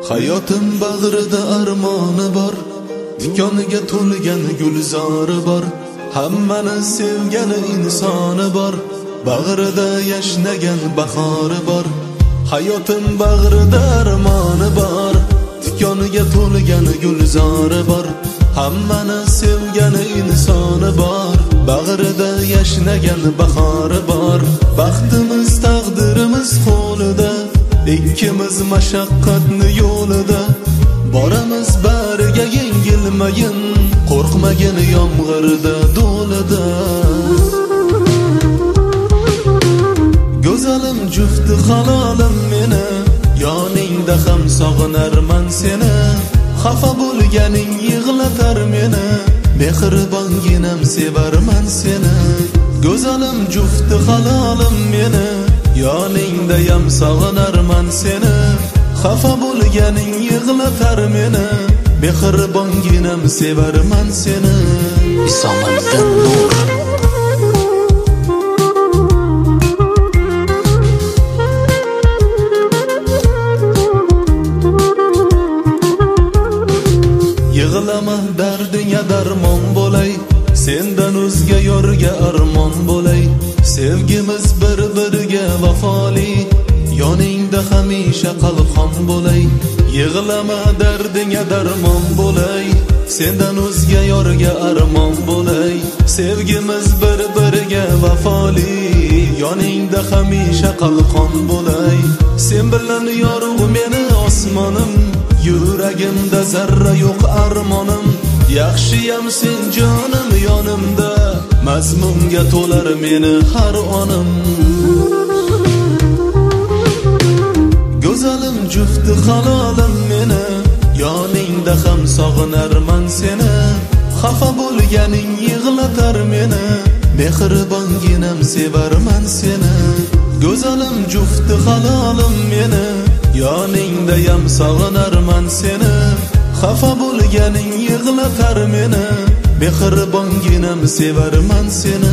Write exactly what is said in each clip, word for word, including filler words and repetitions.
Hayotim bag'rida armoni bor, tikoniga to'lgan gulzori bor, hammani sevgani insoni bor, bag'rida yashnagan bahori bor. Hayotim bag'rida armoni bor, tikoniga to'lgan gulzori bor, hammani sevgani insoni bor, bag'rida yashnagan bahori bor. Baxtimiz taqdirimiz qo'lida, ikkimiz mashaqqatni yo'lida, boramiz bariga yengilmayin, qo'rqmagin yomg'irda do'lida. Go'zalim jufti halolim meni, yoningda ham sog'inarman seni. Xafa bo'lganing yig'latar meni, mehribonginam sevarman seni. Go'zalim jufti halolim meni, yoningda ham sog'inarman seni. Xafa bo'lganing yig'latar meni, mehribonginam sevarman seni. Isomiddin Nur. Yig'lama dardinga darmon bo'lay, sendan o'zga yorga armon bo'lay. Sevgimiz bir-biriga vafoli, yoningda hamisha qalqon bo'lay. Yig'lama dardinga darmon bo'lay, sendan o'zga yorga armon bo'lay. Sevgimiz bir-biriga vafoli, yoningda hamisha qalqon bo'lay. Sen bilan yorug' meni osmonim, yuragimda zarra yo'q armonim. Yaxshiyam sen jonim yonimda, mazmunga to'lar meni har onim. Go'zalim jufti halolim meni, yoningda ham sog'inarman seni. Xafa bo'lganing yig'latar meni, mehribonginam sevarman seni. Go'zalim jufti halolim meni, yoningda ham sog'inarman seni. Xafa bo'lganing yig'latar meni, mehribonginam sevarman seni.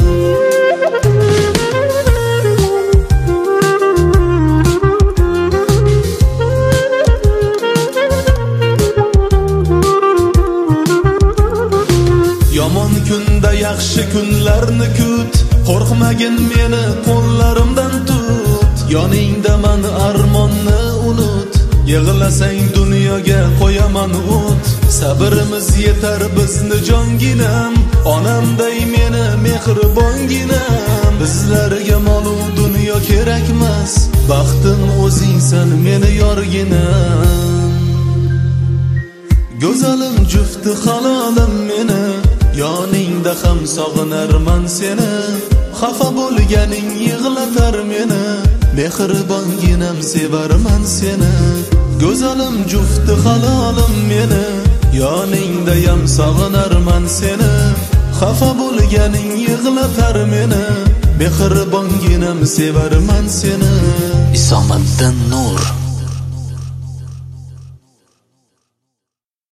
Yomon kunda yaxshi kunlarni kut, qo'rqmagin meni qo'llarimdan tut. Yoningda man armonni unut, yig'lasang dunyoga qo'yaman o't. Sabrimiz yetar bizni jonginam, onamday meni mehribonginam. Bizlarga mol-u dunyo kerakmas, baxtim o'zingsan meni yorginam. Go'zalim jufti halolim meni, yoningda ham sog'inarman seni. Xafa bo'lganing yig'latar meni, mehribonginam sevarman seni. Go'zalim jufti halolim meni, yoningda ham sog'inarman seni. Xafa bo'lganing yig'latar meni, mehribonginam sevarman seni. Isomiddin Nur.